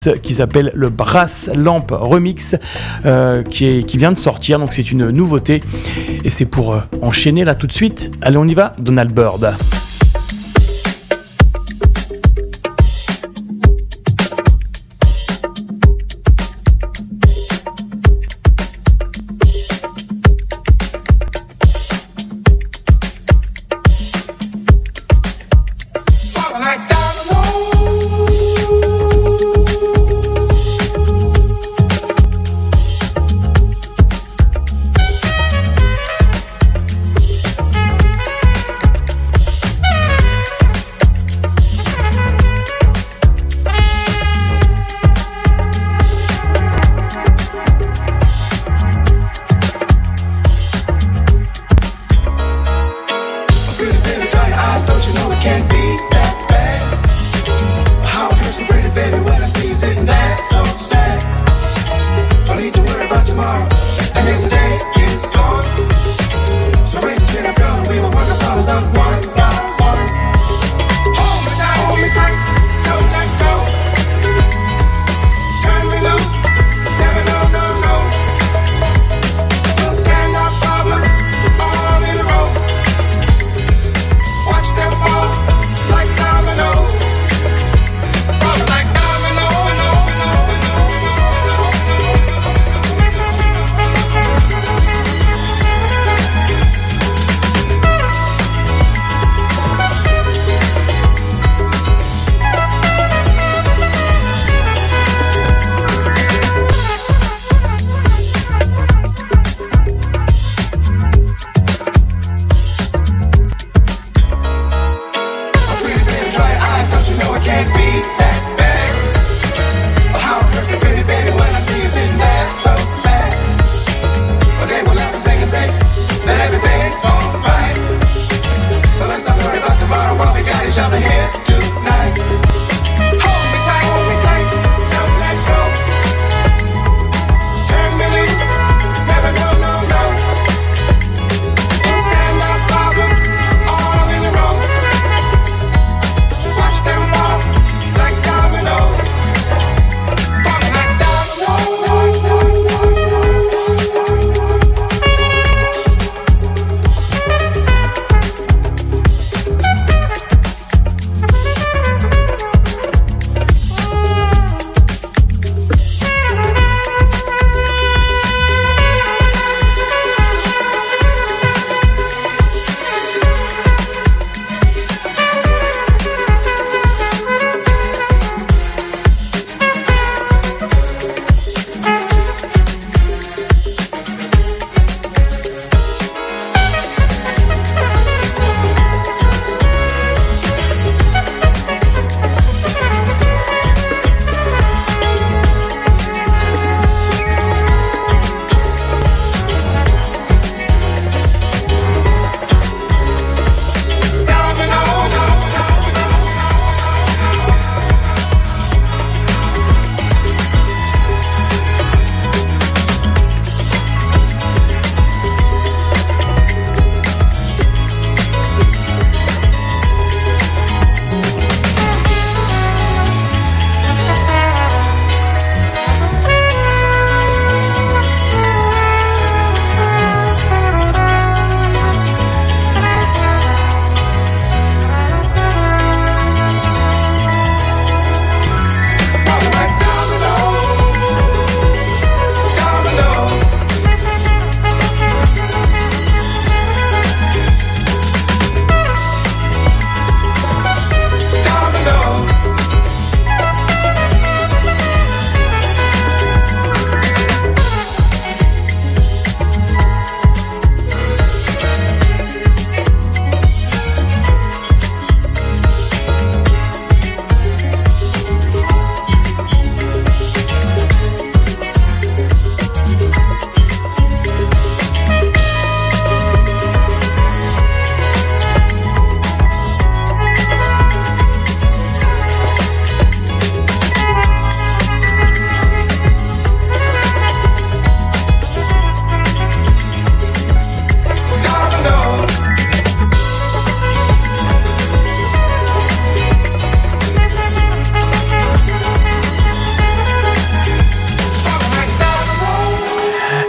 qui s'appelle le Brass Lamp Remix qui vient de sortir, donc c'est une nouveauté et c'est pour enchaîner là tout de suite. Allez, on y va, Donald Byrd.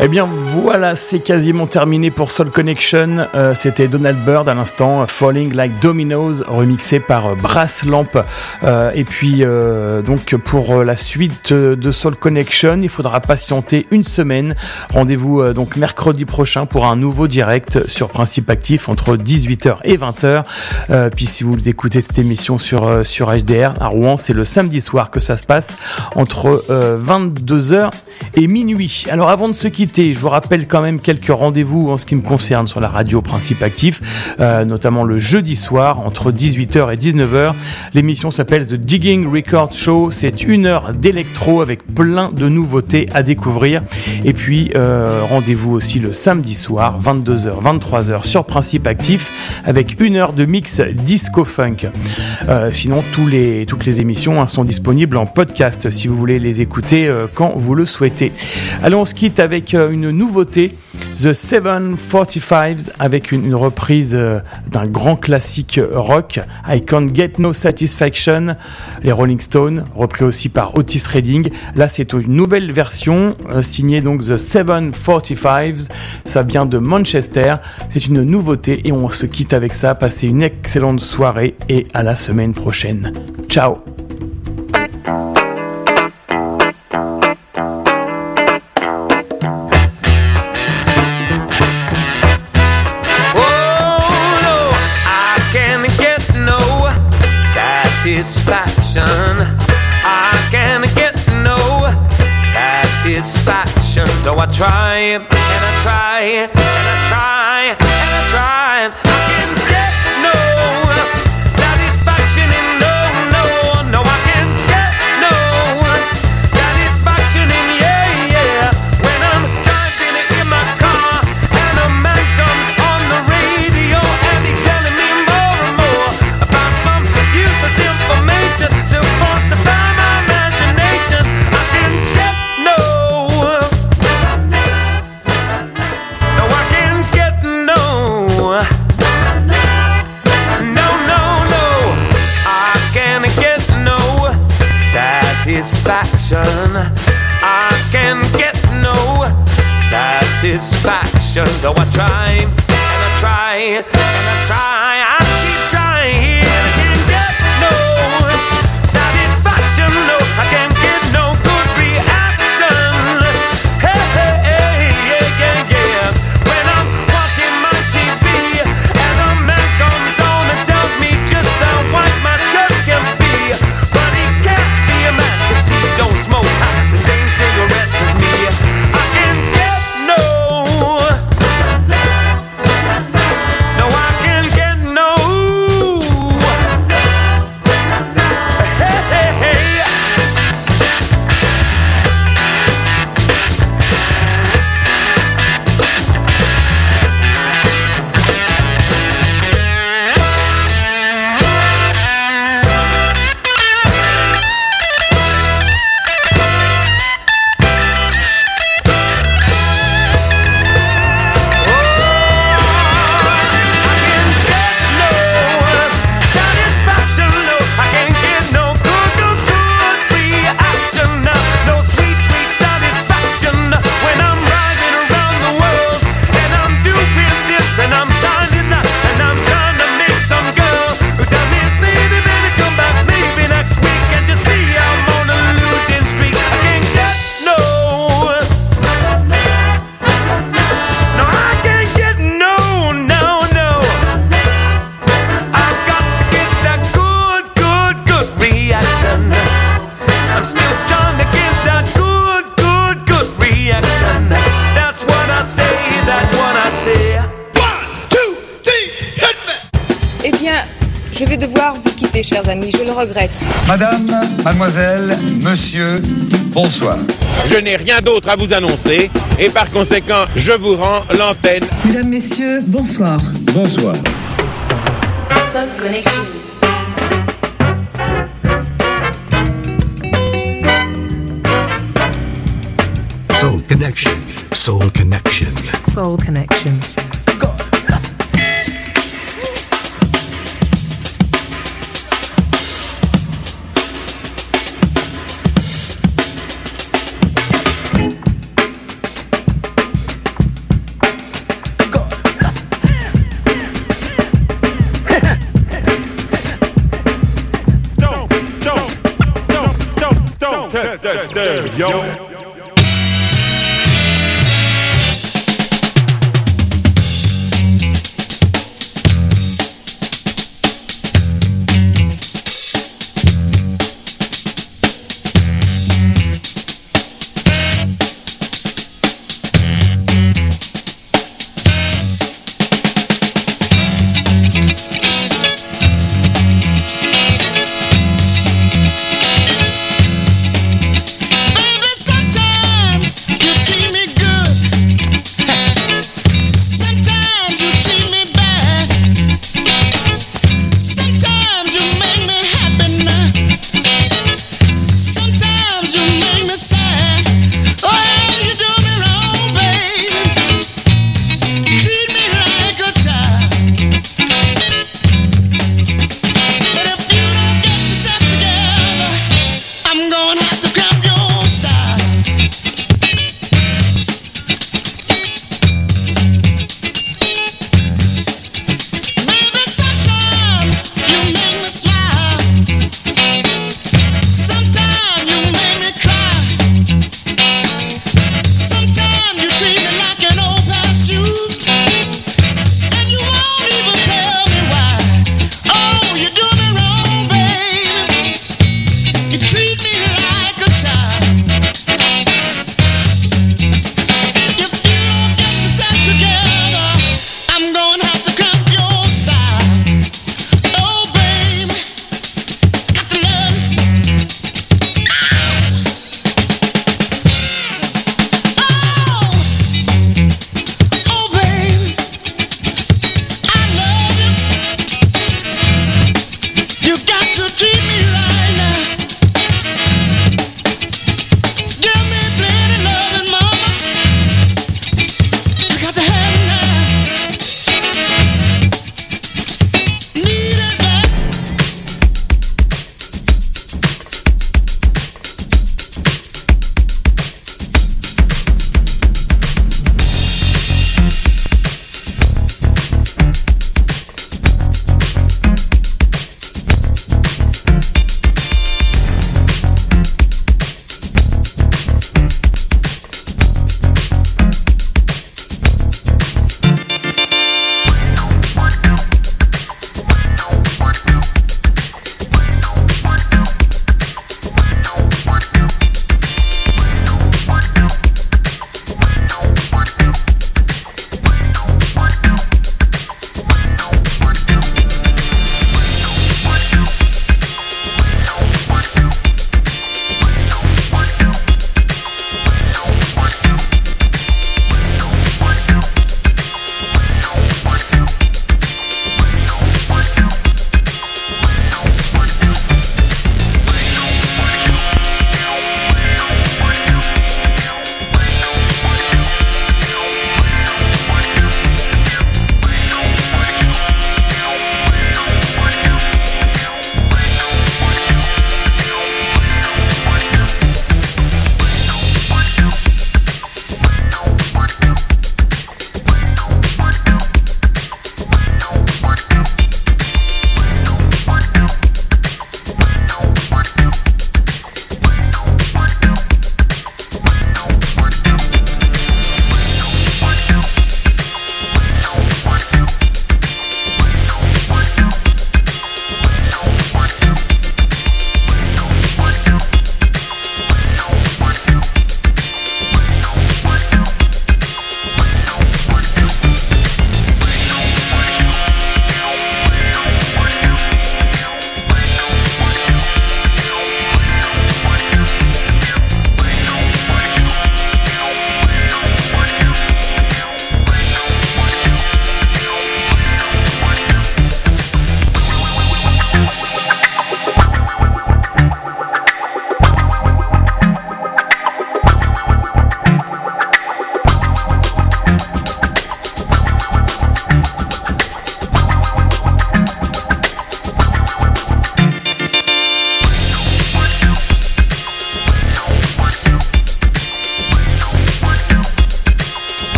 Eh bien voilà, c'est quasiment terminé pour Soul Connection. C'était Donald Byrd à l'instant, Falling Like Dominoes, remixé par Brass Lamp. Et puis donc pour la suite de Soul Connection, il faudra patienter une semaine. Rendez-vous donc mercredi prochain pour un nouveau direct sur Principe Actif entre 18h et 20h. Puis si vous écoutez cette émission sur HDR à Rouen, c'est le samedi soir que ça se passe entre 22h et minuit. Alors avant de se quitter, je vous rappelle quand même quelques rendez-vous en ce qui me concerne sur la radio Principe Actif, notamment le jeudi soir entre 18h et 19h. L'émission s'appelle The Digging Record Show. C'est une heure d'électro avec plein de nouveautés à découvrir. Et puis rendez-vous aussi le samedi soir 22h, 23h sur Principe Actif avec une heure de mix disco-funk. Sinon toutes les émissions sont disponibles en podcast si vous voulez les écouter quand vous le souhaitez. Allez, on se quitte avec une nouveauté, The 745 avec une reprise d'un grand classique rock, I Can't Get No Satisfaction, les Rolling Stones, repris aussi par Otis Redding. Là c'est une nouvelle version signée donc The 745, ça vient de Manchester, c'est une nouveauté et on se quitte avec ça. Passez une excellente soirée et à la semaine prochaine. Ciao. Satisfaction, I can get no satisfaction. Though I try and I try and I try and I try, I can get no satisfaction. And no, I can get no satisfaction. And yeah, when I'm driving in my car and a man comes on the radio and he's telling me more and more about some useless information supposed to find my imagination, I can get no, I can get no, I can get no satisfaction, I can get no satisfaction, though I try and I try and I try, I keep trying, I can get no satisfaction, no, I can't get no good reaction. Hey, yeah. When I'm watching my TV and a man comes on and tells me just how white my shirts can be, but he can't be a man 'cause he don't smoke the same cigarettes as me. I can get no, I can get no. Eh bien, je vais devoir vous quitter, chers amis, je le regrette. Madame, mademoiselle, monsieur, bonsoir. Je n'ai rien d'autre à vous annoncer et par conséquent, je vous rends l'antenne. Mesdames, messieurs, bonsoir. Bonsoir. Soul Connection. Soul Connection. Soul Connection. Soul Connection. Test, yo. Baby,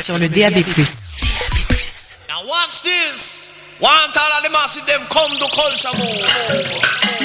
sur le DAB+. Now watch this. Want all of the massive them come to culture move.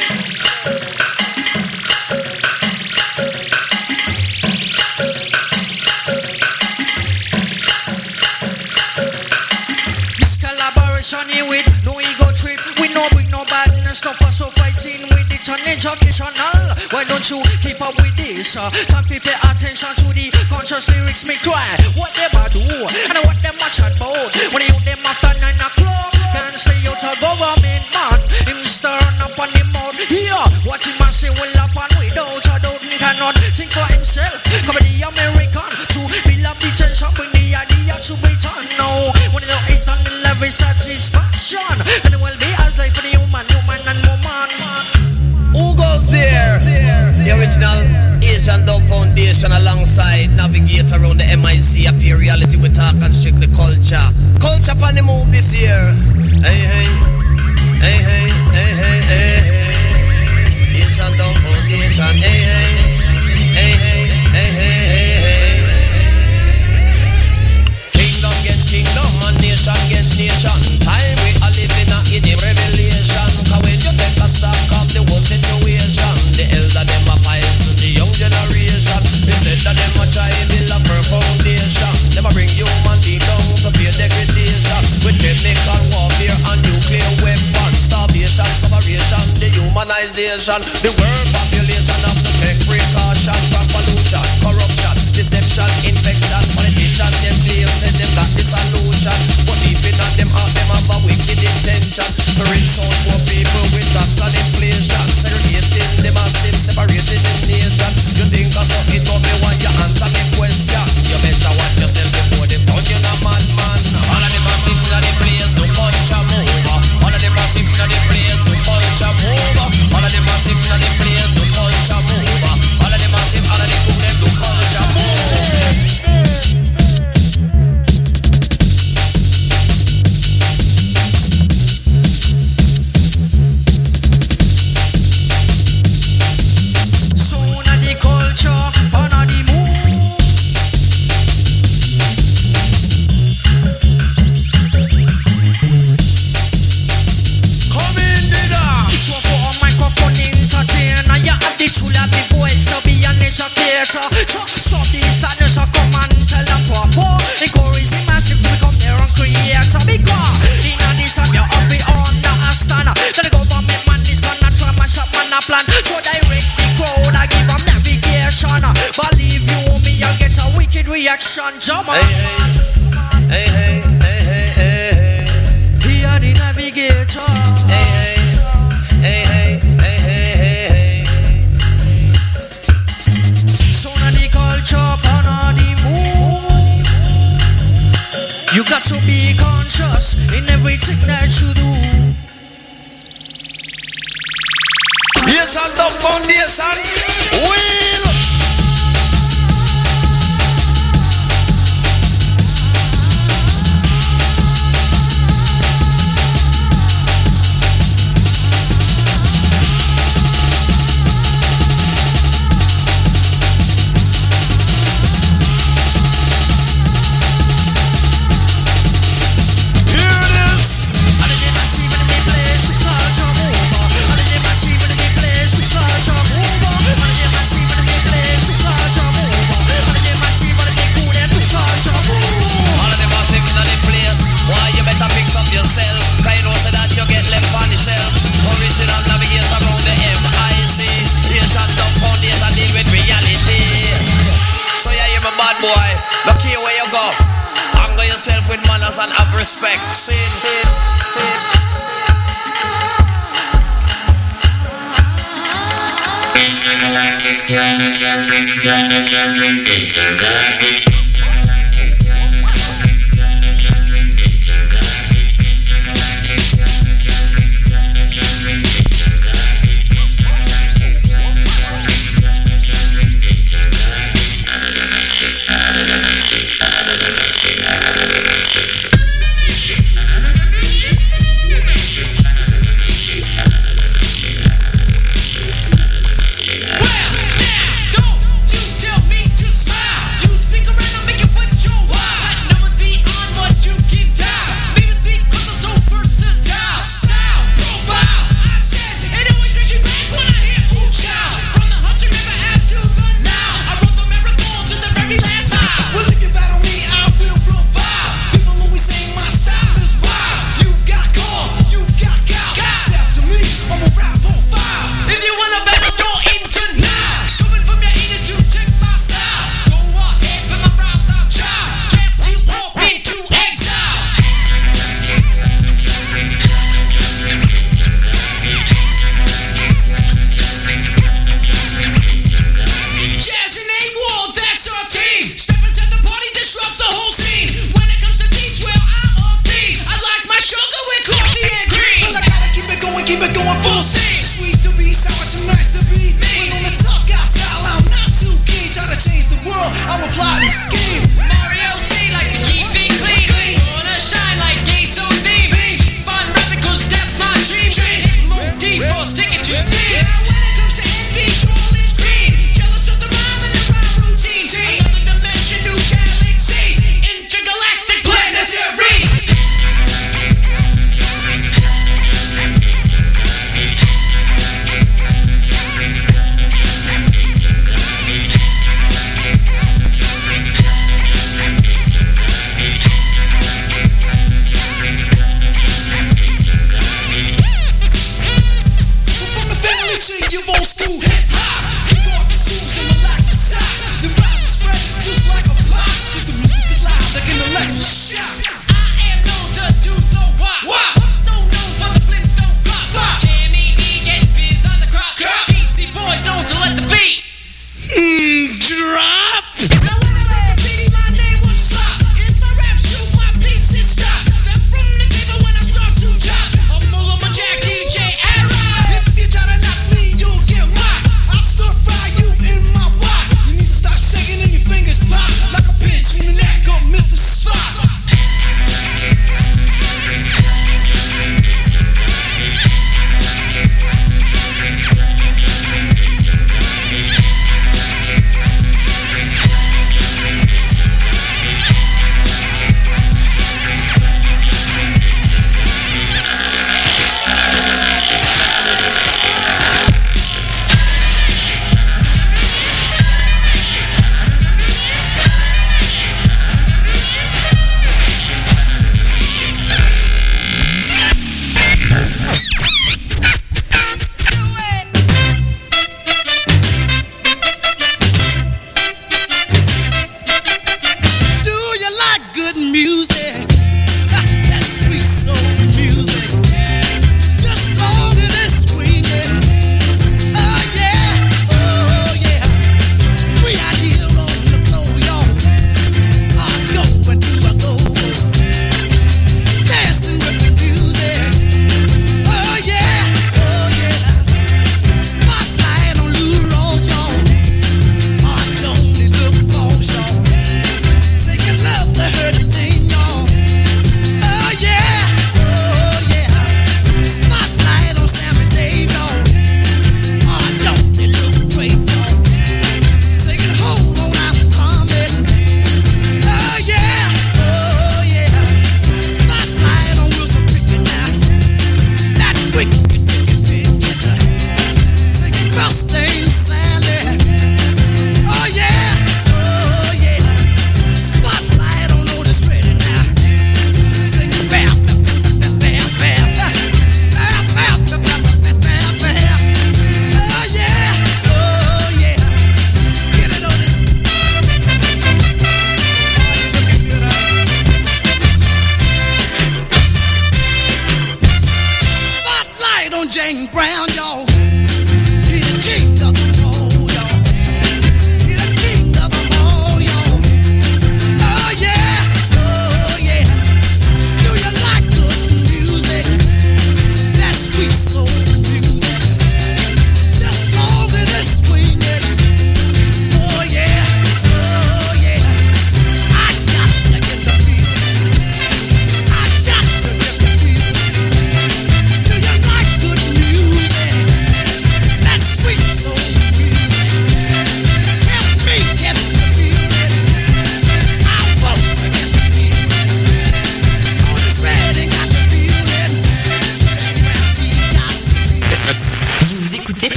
Here with no ego trip, we no bring no badness, no fuss or fighting with it on educational. Why don't you keep up with this? Time to pay attention to the conscious lyrics me cry. What them a do and what them a chat about? When you them after 9 o'clock, can't say you to government man. Him stirring up on the mouth. Here, what him a say will happen without a doubt. He cannot think for himself. Cover the American to build up the tension, bring the idea to Britain now. When the is done in level satisfaction, and it will be as life for the human and woman. Who goes there? The original Asian Dub Foundation alongside Navigate around the MIC. Appear reality with talk and strictly culture. Culture upon the move this year. Hey, hey, hey, hey, hey, hey, hey, hey. Asian Dub Foundation. Hey, hey, hey, hey, hey, hey, hey, hey. Kingdom against kingdom and nation against nation. Time we are living in the revelation. Cause when you take a stock of the whole situation, the elder them a fight to the young generation. Instead of them a try build a firm foundation, them a bring human being down to pay degradation. With chemical warfare and nuclear weapons, starvation, separation, dehumanization. The world population have to take precaution from pollution, corruption, deception, infection. Politicians them claim say them got the solution, but deep in them heart them have a wicked intention to rinse out poor people with tax and inflation, segregating the massive, separating the nation. You think I saw it up, me want you answer me question. You better watch yourself before them turn you a madman. All of the massive in the place, no culture move. All of the massive in the place, no culture move. All of the massive in the place, no culture move. All of the massive, all of the cool them no culture move. Reaction, Jama. Hey, hey, hey, hey, hey, hey, hey. He are the navigator. Hey, hey, hey, hey, hey, hey, hey. So now the culture on the move. You got to be conscious in everything that you do. Yes, and the foundation will. Look here where you go. Angle yourself with manners and have respect. Sin. Well, now, don't you tell me to smile. You stick around.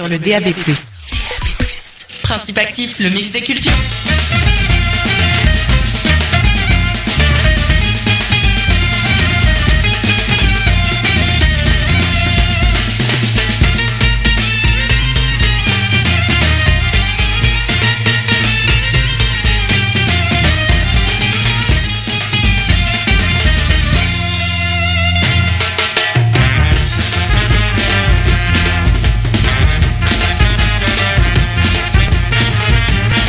sur le DAB+. Principe actif, le mix des cultures.